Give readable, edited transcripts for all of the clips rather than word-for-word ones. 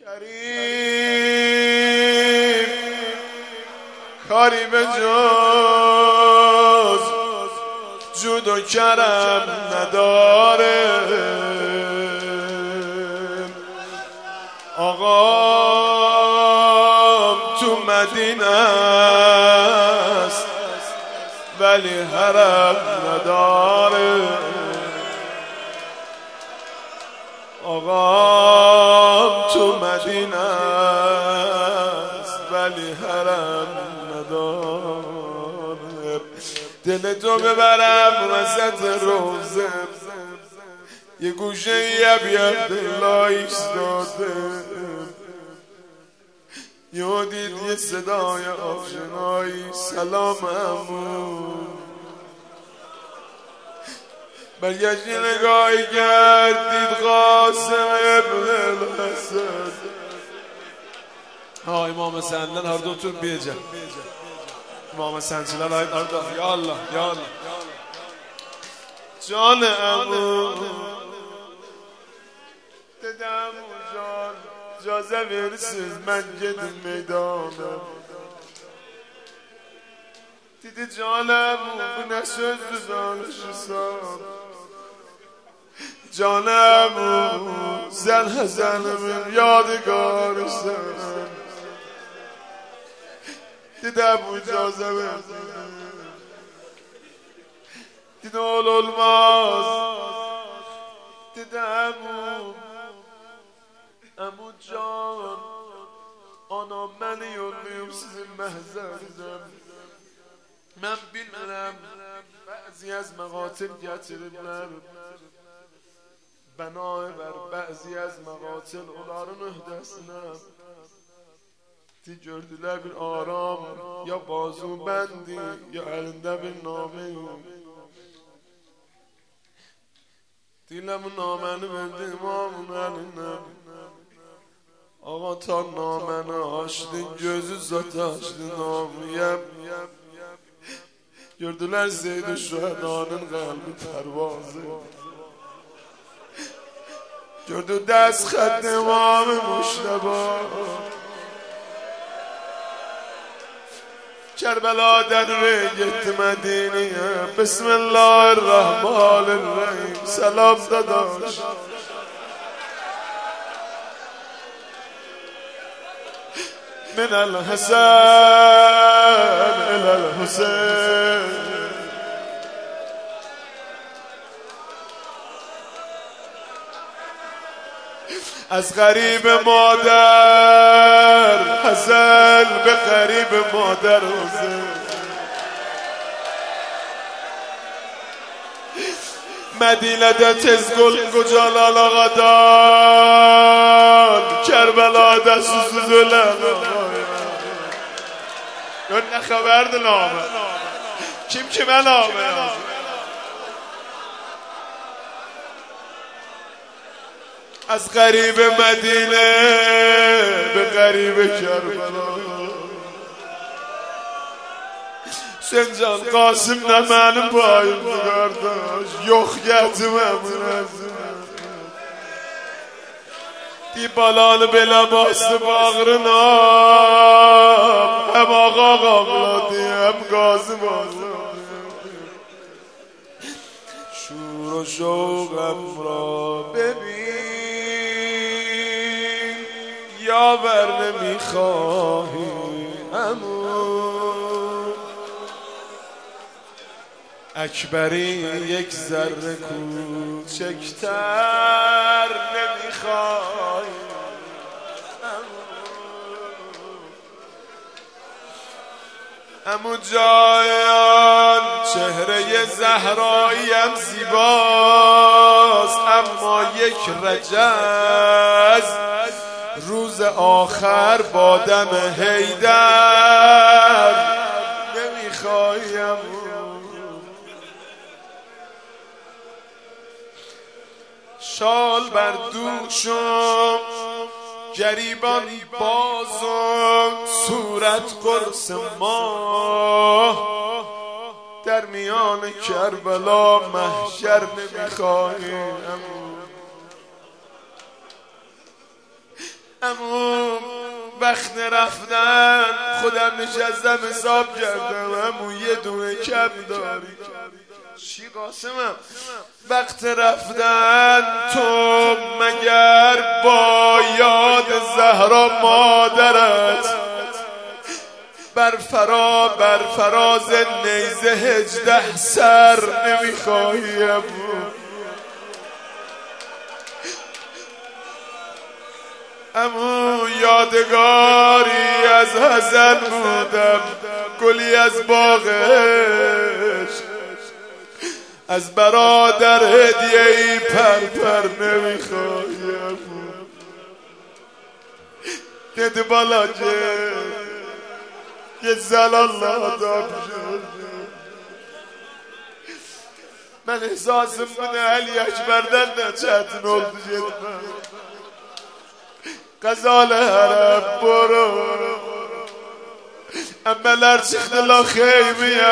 غریب کاری به جز جود و کرم نداره، آقام تو مدینه است ولی حرم نداره، آقام تو مدینه است ولی حرم نداره. دل تو ببرم وسط روزه، یه گوشه یبید لایش داده، یه دید یه صدای آشنایی سلام عمو، برگشت نگاهی کرد دید قاسم ابن الحسن. ها امام حسن هر دوتون بیجا امام حسن چلال های اردا یا الله یا الله جان عمو ددم جان جازه ورسیز من گدم میدانم، دیدی جانم bu ne sözdü danışırsan canım sen hazanımın yadigarısın, دیدم اجازه بده دیدم olmaz دیدم عمو جان anam beni yolluyum sizin mehzerinizden. من bilmirəm بعضی از مقاتل gətiriblər بنای بر بعضی از مقاتل onların öhdəsinə gördülər bir aram ya bazu bəndi ya əlində bir namə deyirlər bu naməni verdi imamın əlinə. Ağa ta naməni açdı gözü zat açdı namıyəm. Gördüler Zeyd-i Şüheda'nın kalbi pervazı, gördü dest xat İmam Muşteba, Kerbela'dan re gitti Medine'ye. Bismillahirrahmanirrahim. Selam dadaş. من الحسن إلى الحسين از غریب مادر حسن به غریب مادر حسین مدینه تزگل گجال آقادان کربلا دستوز دلم نه خبر نامه kim kime name yazdı از غریب مدینه به غریب کربلا Sencan Qasım nə mənim payımdır qardaş, yox gətiməm Di balanı belə bastı bağrına, həm ağa ağladı, həm Qasım ağladı. Şur و şoğəm را ببین یاور نمیخواهی همون اکبری یک ذره کوچکتر نمیخوای عمو جان چهره زهراییم زیباست اما یک رجز روز آخر با دم حیدر نمیخوایم شال بر دوشم گریبان بازم صورت قرص ماه در میان کربلا محشر نمیخواهیم اما وقت رفتن خودم نشستم حساب کردم اما یه دونه کم داری. چی قاسمم؟ وقت رفتن تو مگر با یاد زهرا مادرت بر فراز نیزه 18 سر نمیخواهیم؟ اما یادگاری از حسن بودم، گلی از باغش از برادر هدیه‌ای پر نمیخوایم. دیدی بالا یه زلال آدم شد. من احساسم بوده علی اکبردن نچت نولد غزال حرم برو امmeler çıktılar xeymiye.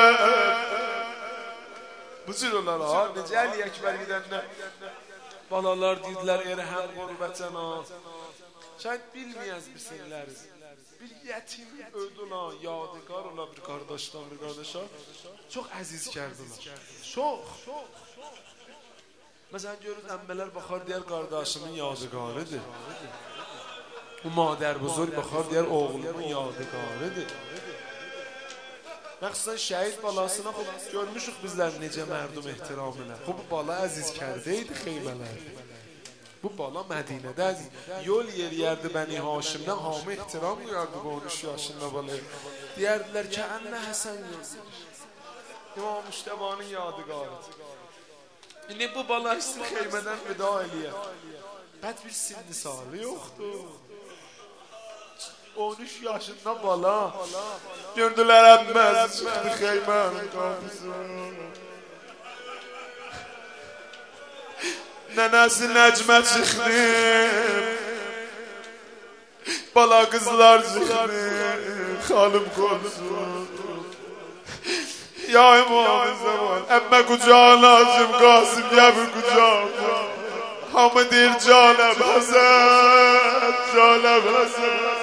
Bu cür olar necə Əli Əkbər gidəndə balalar dedilər Erhəm qurbətən al. Şayet bilməyəz bilsinlər. Bir yetim öldülər, yadigar ola bir qardaşdan bir qardaşa çox əziz kərdilər. Çox. Məsələn görürüz əmmələr baxar deyər qardaşımın yadigarıdır. Bu مادر بزرگ بخواد دیگر oğlumun yadigarıdır. Məxsusən şəhid balasına görmüşük bizlər necə mərdum ehtiramına. Bu bala əziz kərdəydi xeymələrdi. Bu bala Mədinədə əziz. Yol yeriyərdi Bəni Haşimdən hamı ehtiram duyardı bu 13 yaşında balaya. Deyərdilər ki ənə Həsən İmam Müştəbanın yadigarıdır. İndi bu bala istəyir xeymədən vida eləyə. Bəd bir sinni salı yoxdur. 13 yaşında bala gördüler emmez çıktı xeymənin qapısına. Nənəsi Nəcmə çıxdı, bala qızlar çıxdı, xalım qorusun. Ya İmam Zaman əmmə qucağın lazım Qasım gəbir qucağına. Hamı deyir canəm Həsən, canəm Həsən.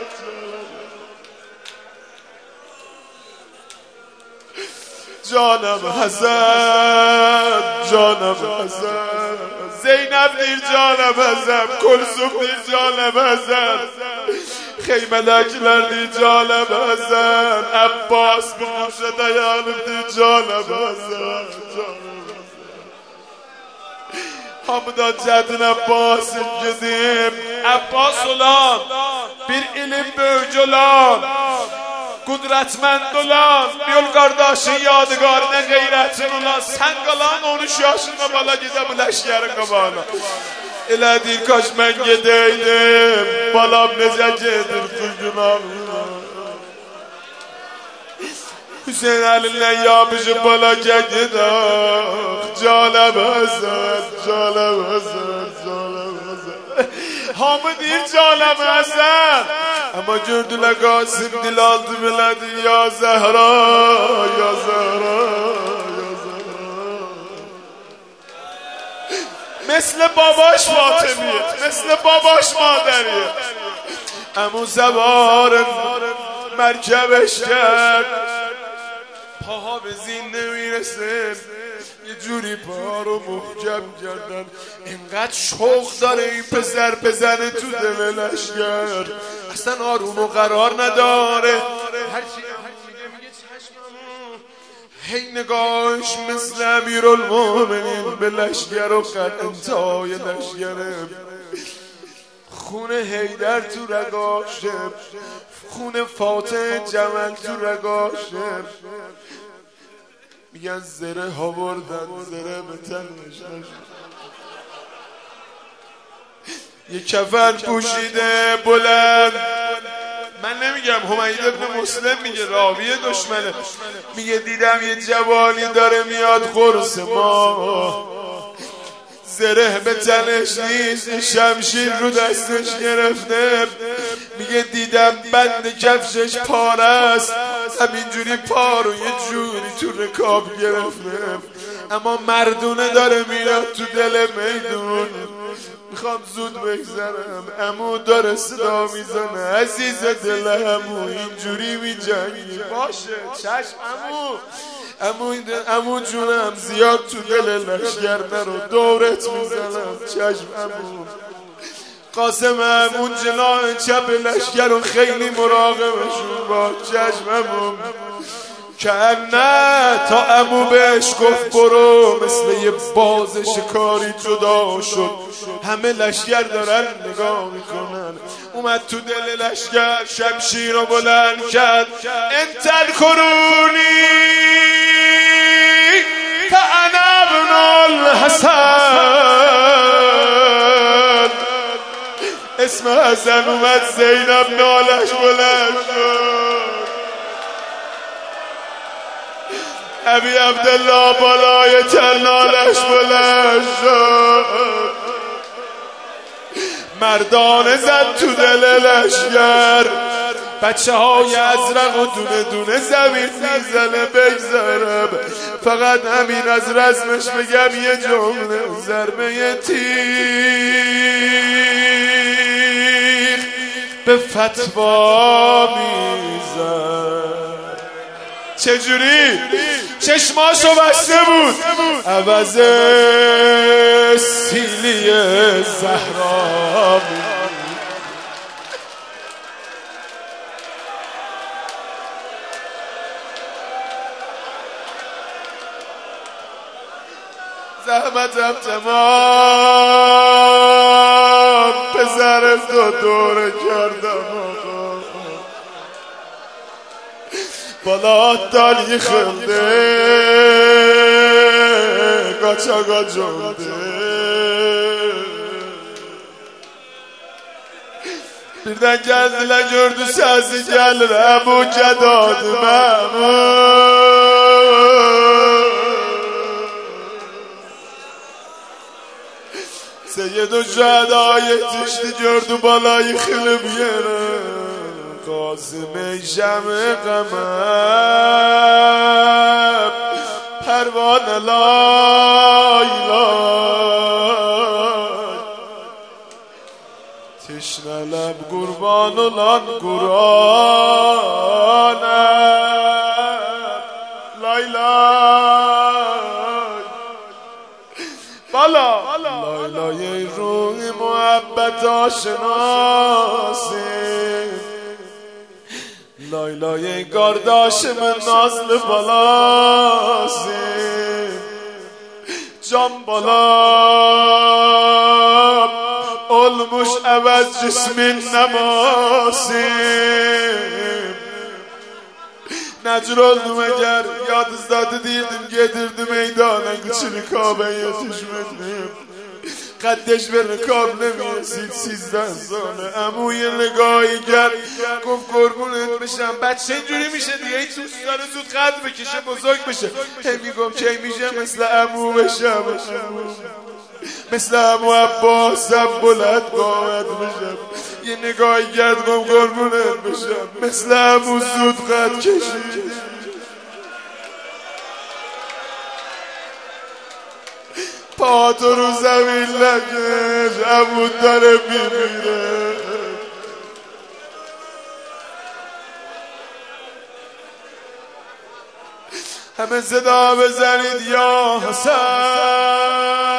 Canım Həsən, canım Həsən. Zeynəb deyir canım Həsən, Kulsum deyir canım Həsən. Xeymədəkilər deyir canım Həsən. Əbbas bir quşa dayanıb deyir canım Həsən. Hamıdan Cədin Əbbasın gidib. Əbbas olan, bir ilim böyük olan, kudretmend olan, yol kardeşin yadigarına gayretin olan, sen kalan 13 yaşında bala gide bu leşkerin kabağına. Elə deyir kaç mən gedeydim, balam necə gedir kuygunamına. Hüseyin əlindən yapışıb bala gedir, canəm Həsən, canəm Həsən, canəm Həsən. Hamı deyir canəm Həsən. Ama gördüler Qasım dil aldı belədi ya Zəhra, ya Zəhra, ya Zəhra. Mesle babaş Fatimiyet, mesle babaş maderiyet. Emu zevarın merkeb eşker, paha ve zinne miresin. یه جوری پارو محکم کردن اینقدر شوق داره این پسر بزنه تو دل لشگر اصلا آروم و قرار نداره هرچی میگه چشممو هی نگاهش مثل امیرالمومنین به لشگر و قد انتهای لشگره خون حیدر تو رگاشه خون فاتح جمل تو رگاشه میگن زره ها بردن زره به تنش نشد یه کفن پوشیده بلند من نمیگم حمید ابن مسلم میگه راوی دشمنه میگه دیدم یه جوانی داره میاد قرص ما زره به تنش نیست شمشیر رو دستش گرفته میگه دیدم بند کفشش پاره است همینجوری پا رو یه جوری تو رکاب گرفته اما مردونه داره میاد تو دل میدون میخوام زود بگذرم. عمو داره صدا میزنه عزیز دل عمو اینجوری میجنگی. باشه چشم عمو جونم زیاد تو دل لشگر نرو دورت میزنم. چشم عمو. قاسم عمو جناح چپ لشگر رو خیلی مراقبشون با. چشم عمو. که نه تا عمو بهش گفت برو مثل یه باز شکاری جدا شد. همه لشگر دارن نگاه میکنن. اومد تو دل لشگر شمشیر رو بلند کرد. انت الکرونی فانا ابن الحسن. اسم حسن اومد زینب نالش بلند شد. ابی عبدالله بالای تلنالش بلند شد. مردانه زد تو دل لشگر. بچه های ازرق و دونه دونه زمین میزنه. بگذرم فقط همین از رزمش بگم یه جمله. ضربه تیغ به فتوا میزن. چجوری؟ چشماشو بسته بود عوض سیلی زهرا. زحمتم تمام پسر تو دوره کردم آقا. بالا داری خلده قاچاقا جنده. birden geldiler gördü sesi gelir Ebu Cedad Seyyid-ü Şehda yetişti gördü balayı xilib yere. Kasım-ı Şem-i Qamar pervane lay lay. Teşnelem kurban olan Kur'an'a lay lay. Bala lay lay ruh-i muhabbet aşinası. Lay lay kardeşimin nazlı balası. Can balam olmuş evvel cismin neması. Necr oldum eğer yadızdadı değildim getirdi meydana kıçını Kabe'ye yetişmedim. قدش به رکاب نمیرسید 13 ساله. عموی نگاهی کرد گفت قربونت بشم بچه اینجوری میشه دیگه هیچ دوست داره زود قد بکشه بزرگ بشه. هی میگم کی میشه مثل عمو بشم مثل عمو عباسم بلند قامت بشم. یه نگاهی کرد گفت قربونت بشم مثل عمو زود قد کشید. پاتو رو زمین لگش عمو داره میمیره. همه صدا بزنید یا حسین